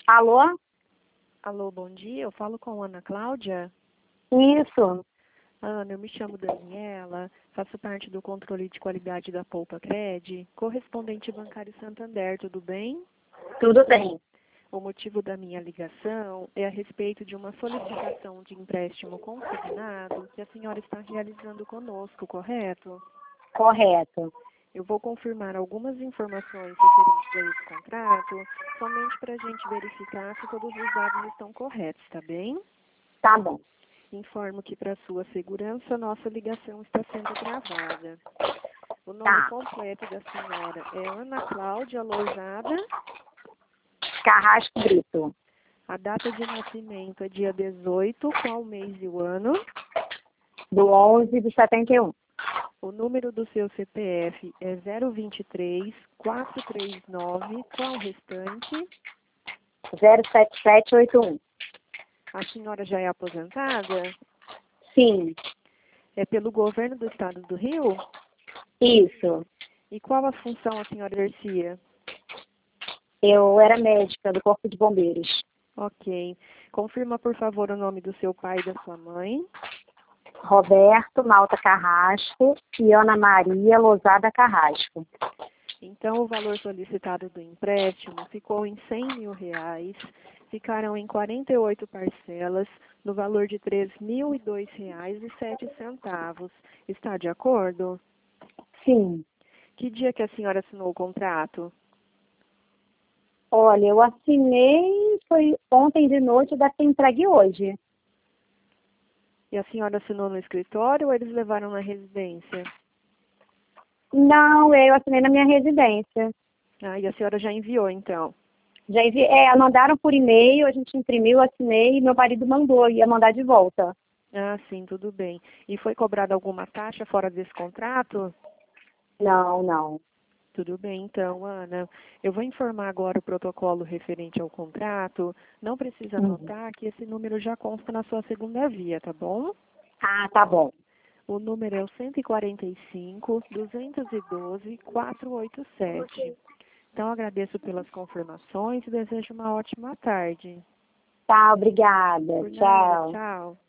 Alô? Alô, bom dia. Eu falo com a Ana Cláudia. Isso, Ana, eu me chamo Daniela, faço parte do controle de qualidade da Poupa Cred, correspondente bancário Santander, tudo bem? tudo bem. O motivo da minha ligação é a respeito de uma solicitação de empréstimo consignado que a senhora está realizando conosco, correto? Correto. Eu vou confirmar algumas informações referentes a esse contrato, somente para a gente verificar se todos os dados estão corretos, tá bem? Tá bom. Informo que, para sua segurança, nossa ligação está sendo gravada. O nome Tá. completo da senhora é Ana Cláudia Lousada. Carrasco Brito. A data de nascimento é dia 18, qual mês e o ano? Do 11 de 71. O número do seu CPF é 023 439, qual o restante? 07781. A senhora já é aposentada? Sim, É pelo governo do estado do Rio? isso. E qual a função a senhora exercia? Eu era médica do Corpo de Bombeiros. Ok. Confirma, por favor, o nome do seu pai e da sua mãe. Roberto Malta Carrasco e Ana Maria Lousada Carrasco. Então, o valor solicitado do empréstimo ficou em R$ 100.000, ficaram em 48 parcelas, no valor de R$ 3.002,07. Está de acordo? Sim. Que dia que a senhora assinou o contrato? Olha, eu assinei, foi ontem de noite, deve ter entregue hoje. E a senhora assinou no escritório ou eles levaram na residência? Não, eu assinei na minha residência. Ah, e a senhora já enviou, então? Já mandaram por e-mail, a gente imprimiu, assinei e meu marido mandou, ia mandar de volta. Ah, sim, tudo bem. E foi cobrada alguma taxa fora desse contrato? Não, não. Tudo bem, então, Ana. Eu vou informar agora o protocolo referente ao contrato. Não precisa Uhum. anotar que esse número já consta na sua segunda via, tá bom? Ah, tá bom. O número é o 145-212-487. Então, agradeço pelas confirmações e desejo uma ótima tarde. Tá, obrigada. Por nada, Tchau. tchau.